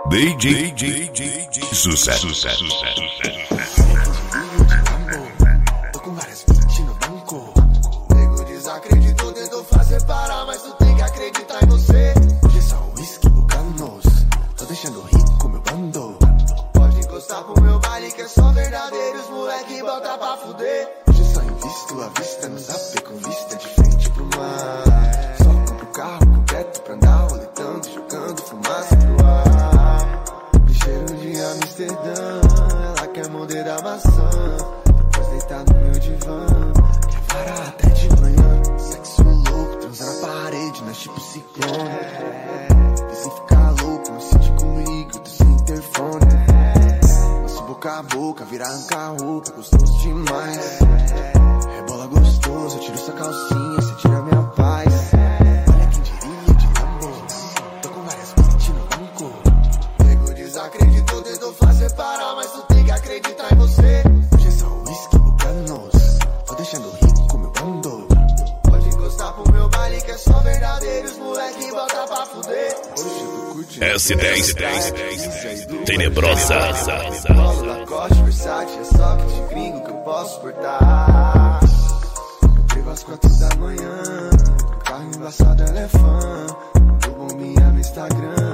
DJ Sucesso. Tô com várias bitch no banco. Nego desacreditou, tentou fazer parar, mas tu tem que acreditar em você. Hoje é só whisky, bucanos. Tô deixando rico meu bando. Pode encostar pro meu baile que é só verdadeiros, moleque, bota pra fuder. Hoje é só invisto, a vista no zap, com vista de frente pro mar. Só compro carro completo pra andar roletando, jogando fumaça pro ar. De cheiro de Amsterdã, ela quer morder da maçã. Depois deitar no meu divã, quer varar até de manhã. Sexo louco, transa na parede, nós tipo ciclone. E se ficar louco, me sente comigo, do sem interfone. Nosso boca a boca, vira arrancar roupa, gostoso demais. Rebola gostoso, eu tiro sua calcinha, você tira minha paz. Olha quem diria de amor, tô com várias bitch no banco. Nego desacreditou, tentou fazer parar, mas tu tem que acreditar em você. Hoje é só whisky, bucanos. Tô deixando rico meu bando. Pode encostar pro meu baile que é só verdadeiros, moleque, bota pra fuder. Hoje eu tô curtindo S10 Tenebrosa. Polo, Lacoste, Versace, é só que de gringo que eu posso portar. Comprei às 4 da manhã, carro embaçado, ela é fã. Mandou bombinha no Instagram.